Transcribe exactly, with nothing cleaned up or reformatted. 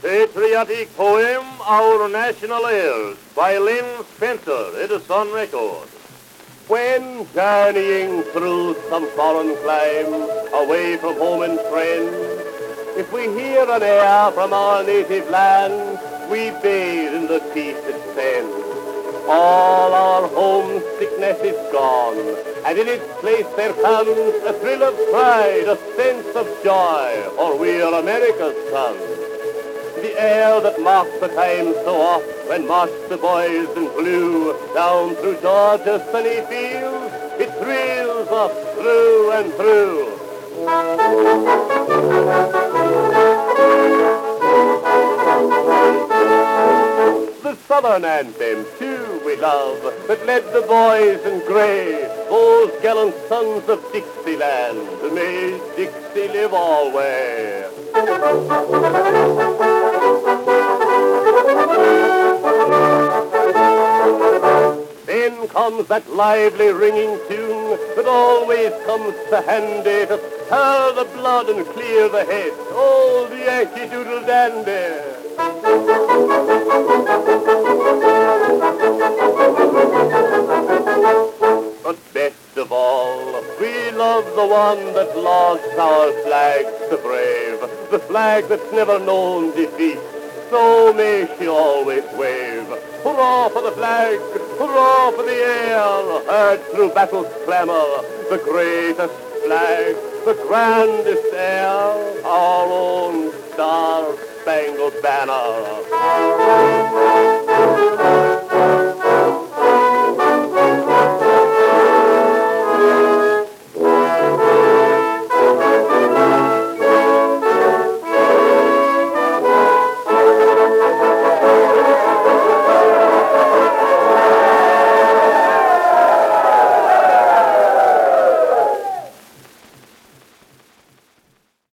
Patriotic poem, Our National Airs, by Lynn Spencer, Edison Record. When journeying through some foreign clime, away from home and friends, if we hear an air from our native land, we bathe in the peace it sends. All our homesickness is gone, and in its place there comes a thrill of pride, a sense of joy, for we are America's sons. The air that marks the time so oft when marched the boys in blue down through Georgia's sunny fields, it thrills us through and through. The Southern anthem, too, we love, that led the boys in gray, those gallant sons of Dixieland, may Dixie live always. Then comes that lively ringing tune that always comes to handy to stir the blood and clear the head. Oh, the Yankee Doodle Dandy. But best of all, we love the one that lauds our flag to brave, the flag that's never known defeat. So may she always wave. Hurrah for the flag, hurrah for the air, heard through battle's clamor, the greatest flag, the grandest air, our own star-spangled banner.